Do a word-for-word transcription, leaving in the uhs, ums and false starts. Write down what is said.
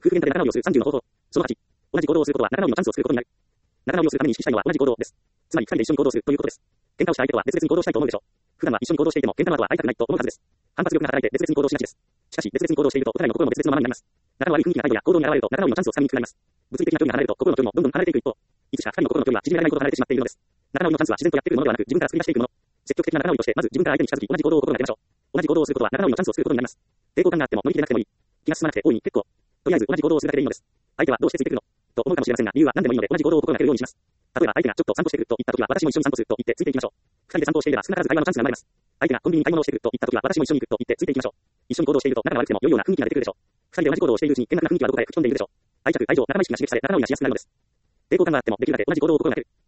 夫婦喧嘩で仲直りをするさんじゅうの方法。そのはち、同じ行動をすることは仲直りのチャンスを作ることになる。仲直りをするために意識したいのは同じ行動です。つまり二人で一緒に行動するということです。喧嘩をした相手とは別々に行動したいと思うでしょう。普段は一緒に行動していても喧嘩の後は会いたくないと思うはずです。反発力が働いて別々に行動しがちです。しかし別々に行動しているとお互いの心も別々のままになります。仲の悪い雰囲気が態度や行動に現れると仲直りのチャンスをつかみにくくなります。物理的な距離が離れると心の距離もどんどん離れていく一方、いつしか二人の心の距離は縮められないほど離れてしまっているのです。仲直りのチャンスは自然とやってくるものではなく自分から作り出していくもの。積極的な仲直りとしてまず自分から相手に近づき同じ行動を心がけましょう。同じ行動をすることは仲直りのチャンスを作ることになります。抵抗感があっても乗り切れなくてもいい。気が進まなくて大いに結構。とりあえず同じ行動をするだけでいいのです。相手はどうしてついてくるのと思うかもしれませんが理由は何でもいいので同じ行動を心がけるようにします。例えば相手がちょっと散歩してくると言ったときは私も一緒に散歩すると言ってついていきましょう。二人で散歩していれば少なからず会話のチャンスが生まれます。相手がコンビニに買い物をしてくると言ったときは私も一緒に行くと言ってついていきましょう。一緒に行動していると仲が悪くても良いような雰囲気が出てくるでしょう。二人で同じ行動をしているうちに険悪な雰囲気はどこかへ吹き飛んでいるでしょう。愛着、愛情、仲間意識が刺激され仲直りがしやすくなるのです。抵抗感があってもできるだけ同じ行動を心がける。